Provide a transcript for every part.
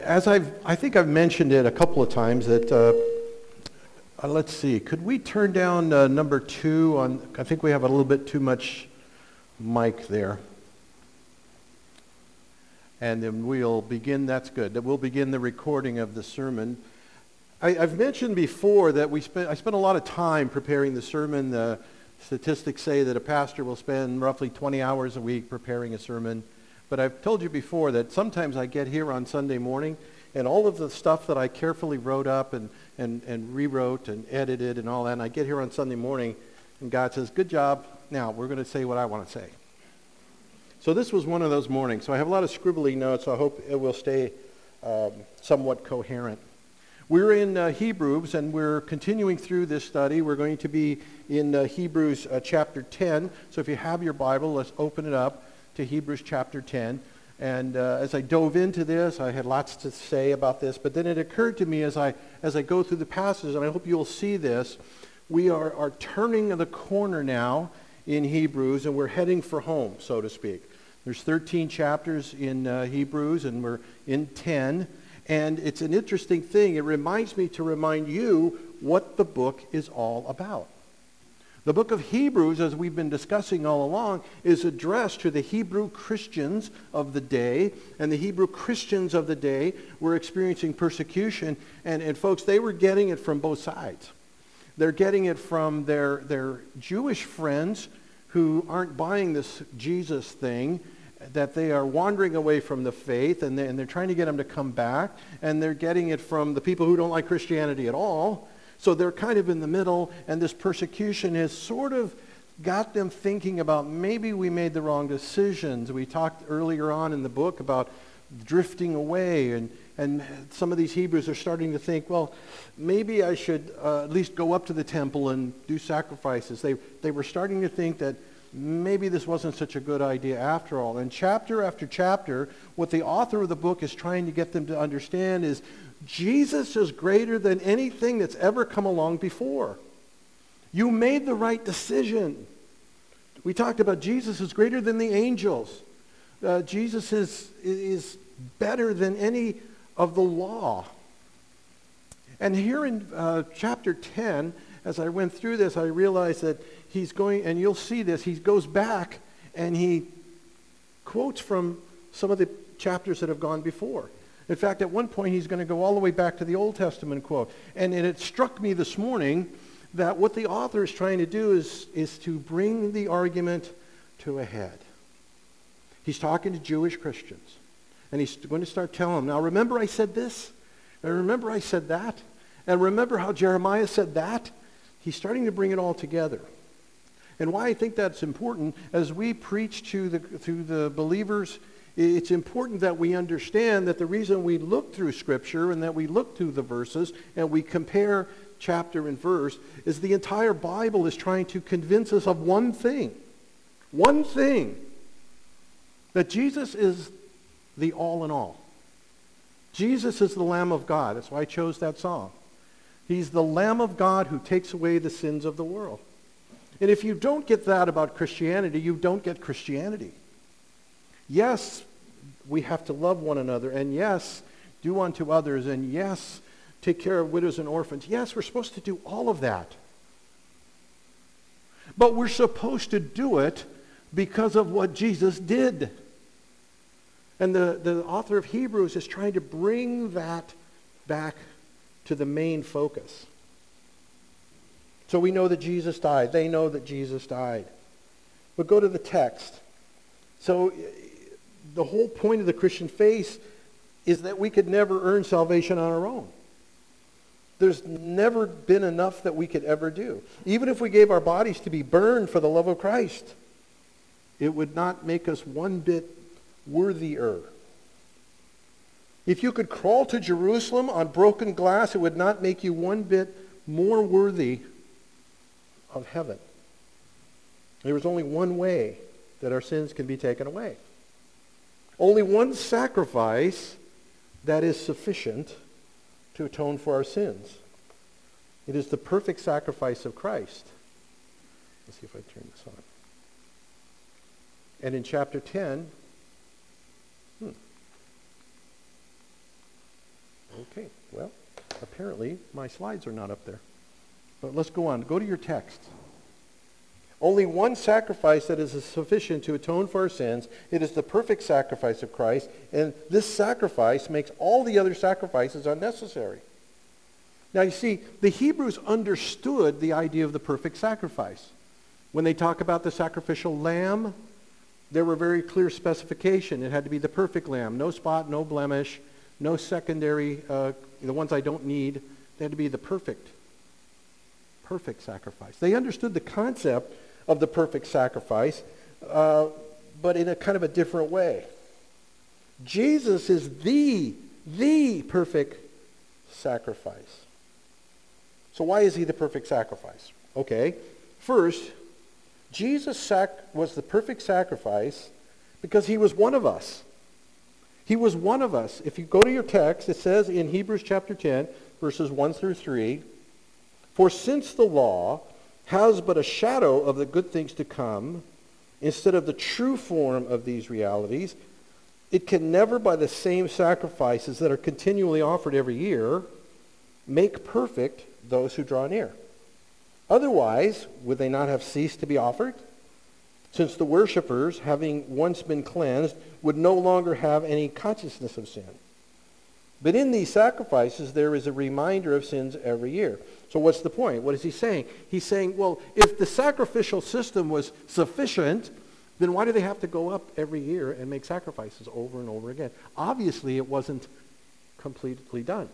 I think I've mentioned it a couple of times that, let's see, could we turn down number 2 on, I think we have a little bit too much mic there. And then we'll begin, that's good, that we'll begin the recording of the sermon. I've mentioned before that I spent a lot of time preparing the sermon. The statistics say that a pastor will spend roughly 20 hours a week preparing a sermon. But I've told you before that sometimes I get here on Sunday morning and all of the stuff that I carefully wrote up and rewrote and edited and all that, and I get here on Sunday morning and God says, good job, now we're going to say what I want to say. So this was one of those mornings. So I have a lot of scribbly notes, so I hope it will stay somewhat coherent. We're in Hebrews, and we're continuing through this study. We're going to be in Hebrews chapter 10. So if you have your Bible, let's open it up to Hebrews chapter 10. And as I dove into this, I had lots to say about this, but then it occurred to me as I go through the passage, and I hope you'll see this, we are turning the corner now in Hebrews, and we're heading for home, so to speak. There's 13 chapters in Hebrews, and we're in 10, and it's an interesting thing. It reminds me to remind you what the book is all about. The book of Hebrews, as we've been discussing all along, is addressed to the Hebrew Christians of the day, and the Hebrew Christians of the day were experiencing persecution, and folks, they were getting it from both sides. They're getting it from their Jewish friends who aren't buying this Jesus thing, that they are wandering away from the faith, and they're trying to get them to come back, and they're getting it from the people who don't like Christianity at all. So they're kind of in the middle, and this persecution has sort of got them thinking about maybe we made the wrong decisions. We talked earlier on in the book about drifting away, and some of these Hebrews are starting to think, well, maybe I should at least go up to the temple and do sacrifices. They were starting to think that maybe this wasn't such a good idea after all. And chapter after chapter, what the author of the book is trying to get them to understand is Jesus is greater than anything that's ever come along before. You made the right decision. We talked about Jesus is greater than the angels. Jesus is better than any of the law. And here in chapter 10, as I went through this, I realized that he's going, and you'll see this, he goes back and he quotes from some of the chapters that have gone before. In fact, at one point, he's going to go all the way back to the Old Testament quote. And it struck me this morning that what the author is trying to do is to bring the argument to a head. He's talking to Jewish Christians. And he's going to start telling them, now remember I said this? And remember I said that? And remember how Jeremiah said that? He's starting to bring it all together. And why I think that's important, as we preach to the believers, it's important that we understand that the reason we look through Scripture and that we look through the verses and we compare chapter and verse is the entire Bible is trying to convince us of one thing, that Jesus is the all in all. Jesus is the Lamb of God. That's why I chose that song. He's the Lamb of God who takes away the sins of the world. And if you don't get that about Christianity, you don't get Christianity. Yes, we have to love one another, and yes, do unto others, and yes, take care of widows and orphans. Yes, we're supposed to do all of that. But we're supposed to do it because of what Jesus did. And the author of Hebrews is trying to bring that back to the main focus. So we know that Jesus died. They know that Jesus died. But go to the text. So the whole point of the Christian faith is that we could never earn salvation on our own. There's never been enough that we could ever do. Even if we gave our bodies to be burned for the love of Christ, it would not make us one bit worthier. If you could crawl to Jerusalem on broken glass, it would not make you one bit more worthy of heaven. There is only one way that our sins can be taken away. Only one sacrifice that is sufficient to atone for our sins. It is the perfect sacrifice of Christ. Let's see if I turn this on. And in chapter 10, Okay, well, apparently my slides are not up there. But let's go on. Go to your text. Only one sacrifice that is sufficient to atone for our sins. It is the perfect sacrifice of Christ, and this sacrifice makes all the other sacrifices unnecessary. Now you see, the Hebrews understood the idea of the perfect sacrifice. When they talk about the sacrificial lamb, there were very clear specification. It had to be the perfect lamb, no spot, no blemish, no secondary, the ones I don't need. They had to be the perfect sacrifice. They understood the concept of the perfect sacrifice, but in a kind of a different way. Jesus is the perfect sacrifice. So why is he the perfect sacrifice? Okay, first, Jesus was the perfect sacrifice because he was one of us. He was one of us. If you go to your text, it says in Hebrews chapter 10, verses 1 through 3, "For since the law has but a shadow of the good things to come, instead of the true form of these realities, it can never, by the same sacrifices that are continually offered every year, make perfect those who draw near. Otherwise, would they not have ceased to be offered? Since the worshippers, having once been cleansed, would no longer have any consciousness of sin. But in these sacrifices, there is a reminder of sins every year." So what's the point? What is he saying? He's saying, well, if the sacrificial system was sufficient, then why do they have to go up every year and make sacrifices over and over again? Obviously, it wasn't completely done.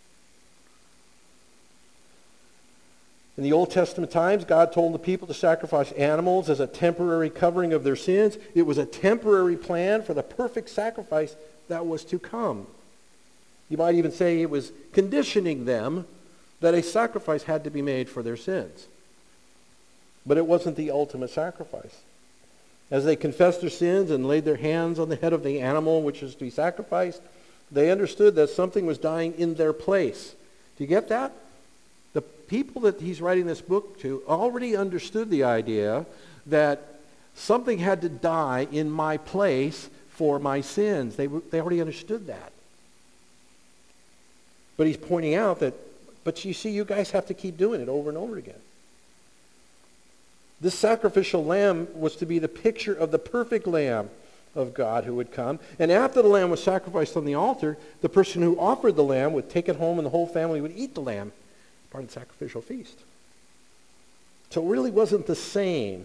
In the Old Testament times, God told the people to sacrifice animals as a temporary covering of their sins. It was a temporary plan for the perfect sacrifice that was to come. You might even say it was conditioning them that a sacrifice had to be made for their sins. But it wasn't the ultimate sacrifice. As they confessed their sins and laid their hands on the head of the animal which is to be sacrificed, they understood that something was dying in their place. Do you get that? The people that he's writing this book to already understood the idea that something had to die in my place for my sins. They already understood that. But he's pointing out that, but you see, you guys have to keep doing it over and over again. This sacrificial lamb was to be the picture of the perfect Lamb of God who would come. And after the lamb was sacrificed on the altar, the person who offered the lamb would take it home and the whole family would eat the lamb, part of the sacrificial feast. So it really wasn't the same.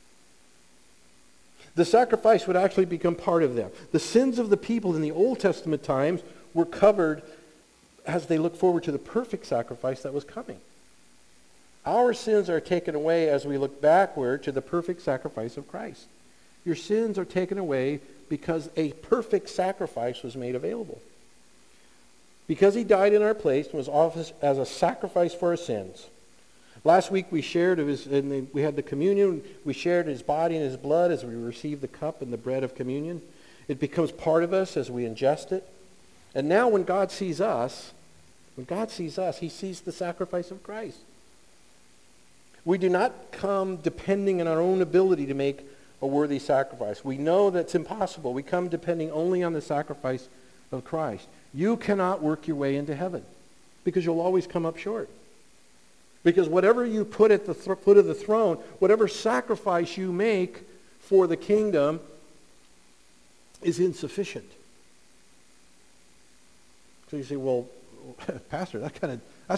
The sacrifice would actually become part of them. The sins of the people in the Old Testament times were covered as they look forward to the perfect sacrifice that was coming. Our sins are taken away as we look backward to the perfect sacrifice of Christ. Your sins are taken away because a perfect sacrifice was made available. Because he died in our place and was offered as a sacrifice for our sins. Last week we shared, we had the communion, we shared his body and his blood as we received the cup and the bread of communion. It becomes part of us as we ingest it. And now when God sees us, he sees the sacrifice of Christ. We do not come depending on our own ability to make a worthy sacrifice. We know that's impossible. We come depending only on the sacrifice of Christ. You cannot work your way into heaven because you'll always come up short. Because whatever you put at the foot of the throne, whatever sacrifice you make for the kingdom is insufficient. So you say, well, Pastor, that's